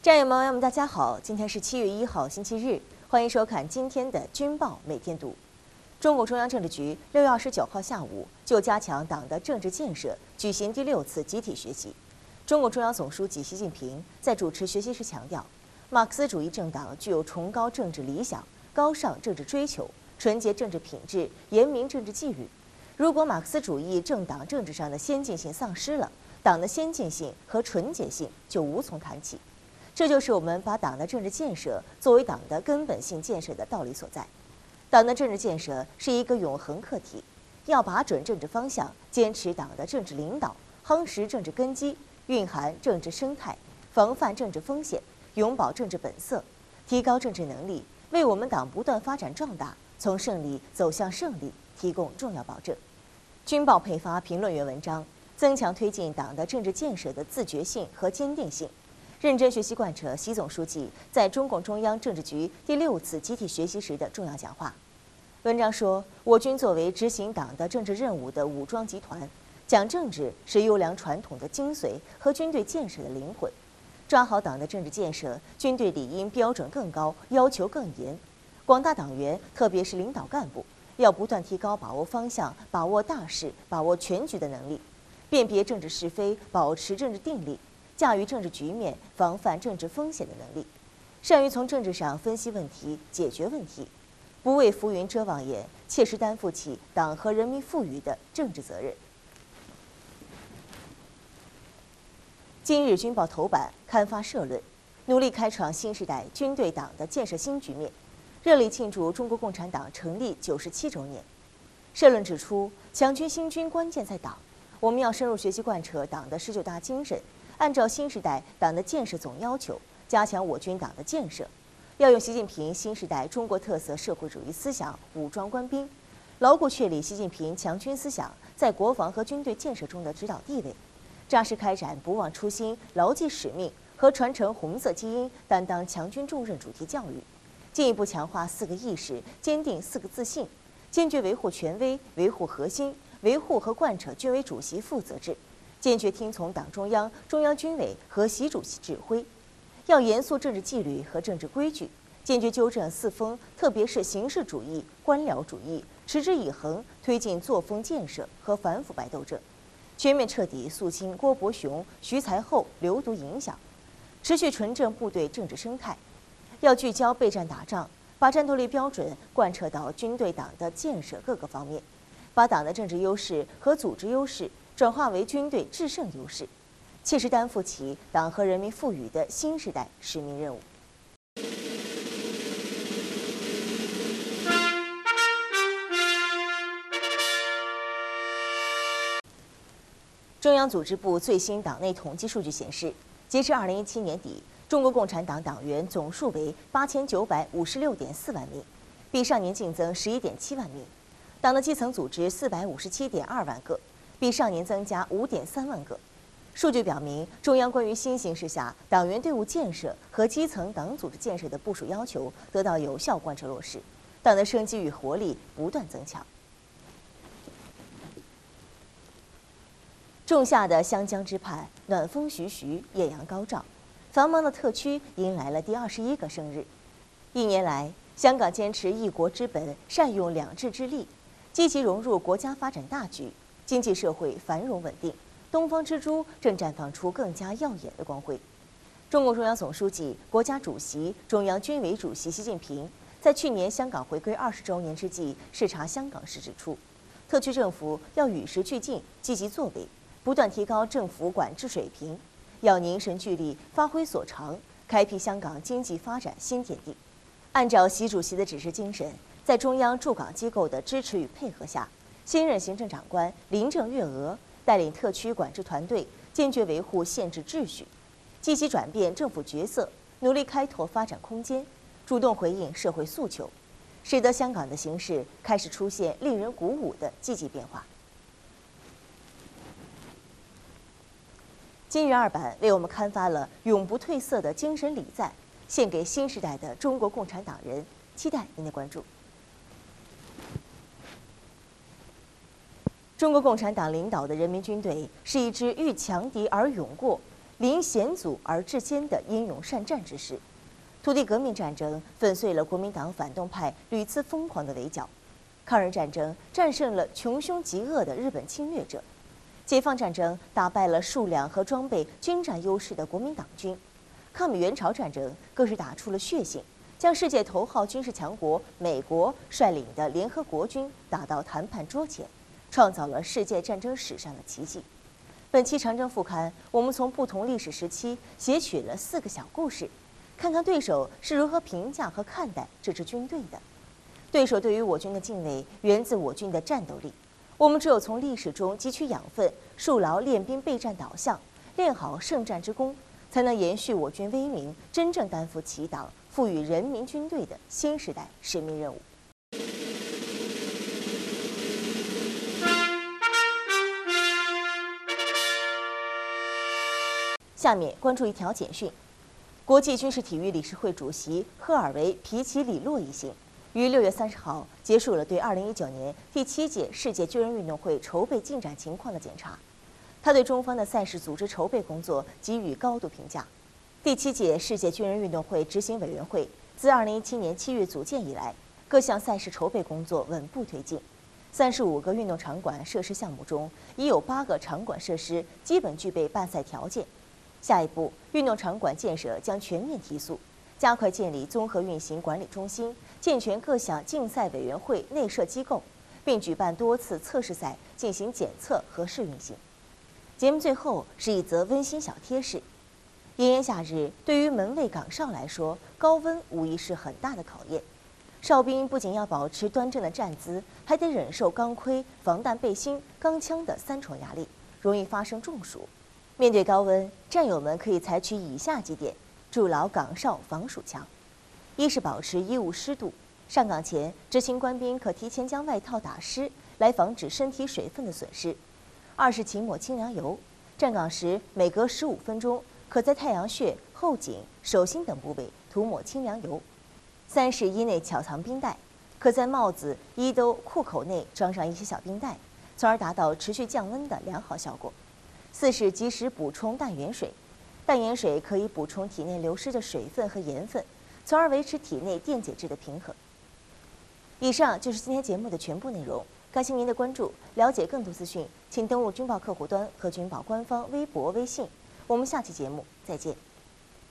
战友们，大家好，今天是7月1号，星期日，欢迎收看今天的《军报每天读》。中共中央政治局6月29号下午就加强党的政治建设举行第6次集体学习。中共中央总书记习近平在主持学习时强调，马克思主义政党具有崇高政治理想、高尚政治追求、纯洁政治品质、严明政治纪律。如果马克思主义政党政治上的先进性丧失了，党的先进性和纯洁性就无从谈起。这就是我们把党的政治建设作为党的根本性建设的道理所在。党的政治建设是一个永恒课题，要把准政治方向，坚持党的政治领导，夯实政治根基，蕴含政治生态，防范政治风险，永葆政治本色，提高政治能力，为我们党不断发展壮大，从胜利走向胜利提供重要保证。军报配发评论员文章，增强推进党的政治建设的自觉性和坚定性。认真学习贯彻习总书记在中共中央政治局第6次集体学习时的重要讲话。文章说，我军作为执行党的政治任务的武装集团，讲政治是优良传统的精髓和军队建设的灵魂。抓好党的政治建设，军队理应标准更高，要求更严。广大党员，特别是领导干部，要不断提高把握方向、把握大势、把握全局的能力，辨别政治是非，保持政治定力。驾驭政治局面、防范政治风险的能力，善于从政治上分析问题、解决问题，不为浮云遮望眼，切实担负起党和人民赋予的政治责任。今日军报头版刊发社论，努力开创新时代军队党的建设新局面，热力庆祝中国共产党成立97周年。社论指出，强军兴军关键在党，我们要深入学习贯彻党的19大精神。按照新时代党的建设总要求，加强我军党的建设，要用习近平新时代中国特色社会主义思想武装官兵，牢固确立习近平强军思想在国防和军队建设中的指导地位，扎实开展不忘初心、牢记使命和传承红色基因、担当强军重任主题教育，进一步强化4个意识，坚定4个自信，坚决维护权威、维护核心、维护和贯彻军委主席负责制。坚决听从党中央、中央军委和习主席指挥，要严肃政治纪律和政治规矩，坚决纠正四风，特别是形式主义、官僚主义，持之以恒推进作风建设和反腐败斗争，全面彻底肃清郭伯雄、徐才厚流毒影响，持续纯正部队政治生态。要聚焦备战打仗，把战斗力标准贯彻到军队党的建设各个方面，把党的政治优势和组织优势转化为军队制胜优势，切实担负起党和人民赋予的新时代使命任务。中央组织部最新党内统计数据显示，截至2017年底，中国共产党党员总数为8956.4万名，比上年净增11.7万名。党的基层组织457.2万个。比上年增加5.3万个。数据表明，中央关于新形势下党员队伍建设和基层党组织建设的部署要求得到有效贯彻落实，党的生机与活力不断增强。仲夏的湘江之畔，暖风徐徐，艳阳高照，繁忙的特区迎来了第21个生日。1年来，香港坚持一国之本，善用两制之力，积极融入国家发展大局。经济社会繁荣稳定，东方之珠正绽放出更加耀眼的光辉。中共中央总书记、国家主席、中央军委主席习近平在去年香港回归20周年之际视察香港时指出，特区政府要与时俱进，积极作为，不断提高政府管制水平，要凝神聚力，发挥所长，开辟香港经济发展新天地。按照习主席的指示精神，在中央驻港机构的支持与配合下，新任行政长官林郑月娥带领特区管制团队，坚决维护宪制秩序，积极转变政府角色，努力开拓发展空间，主动回应社会诉求，使得香港的形势开始出现令人鼓舞的积极变化。今日2版为我们刊发了永不褪色的精神礼赞，献给新时代的中国共产党人，期待您的关注。中国共产党领导的人民军队是一支欲强敌而勇过、 临险阻而至坚的英勇善战之士。土地革命战争粉碎了国民党反动派屡次疯狂的围剿，抗日战争战胜了穷凶极恶的日本侵略者，解放战争打败了数量和装备均占优势的国民党军，抗美援朝战争更是打出了血性，将世界头号军事强国美国率领的联合国军打到谈判桌前，创造了世界战争史上的奇迹。本期长征副刊，我们从不同历史时期撷取了4个小故事，看看对手是如何评价和看待这支军队的。对手对于我军的敬畏源自我军的战斗力，我们只有从历史中汲取养分，树牢练兵备战导向，练好胜战之功，才能延续我军威名，真正担负起党赋予人民军队的新时代使命任务。下面关注一条简讯：国际军事体育理事会主席赫尔维·皮奇里洛一行于6月30号结束了对2019年第7届世界军人运动会筹备进展情况的检查。他对中方的赛事组织筹备工作给予高度评价。第7届世界军人运动会执行委员会自2017年7月组建以来，各项赛事筹备工作稳步推进。35个运动场馆设施项目中，已有8个场馆设施基本具备办赛条件。下一步，运动场馆建设将全面提速，加快建立综合运行管理中心，健全各项竞赛委员会内设机构，并举办多次测试赛进行检测和试运行。节目最后是一则温馨小贴士：炎炎夏日，对于门卫岗哨来说，高温无疑是很大的考验。哨兵不仅要保持端正的站姿，还得忍受钢盔、防弹背心、钢枪的3重压力，容易发生中暑。面对高温，战友们可以采取以下几点，筑牢岗哨防暑墙：一是保持衣物湿度，上岗前，执勤官兵可提前将外套打湿，来防止身体水分的损失；二是勤抹清凉油，站岗时每隔15分钟，可在太阳穴、后颈、手心等部位涂抹清凉油；三是衣内巧藏冰袋，可在帽子、衣兜、裤口内装上一些小冰袋，从而达到持续降温的良好效果；四是及时补充淡盐水，淡盐水可以补充体内流失的水分和盐分，从而维持体内电解质的平衡。以上就是今天节目的全部内容，感谢您的关注。了解更多资讯，请登录军报客户端和军报官方微博、微信。我们下期节目再见。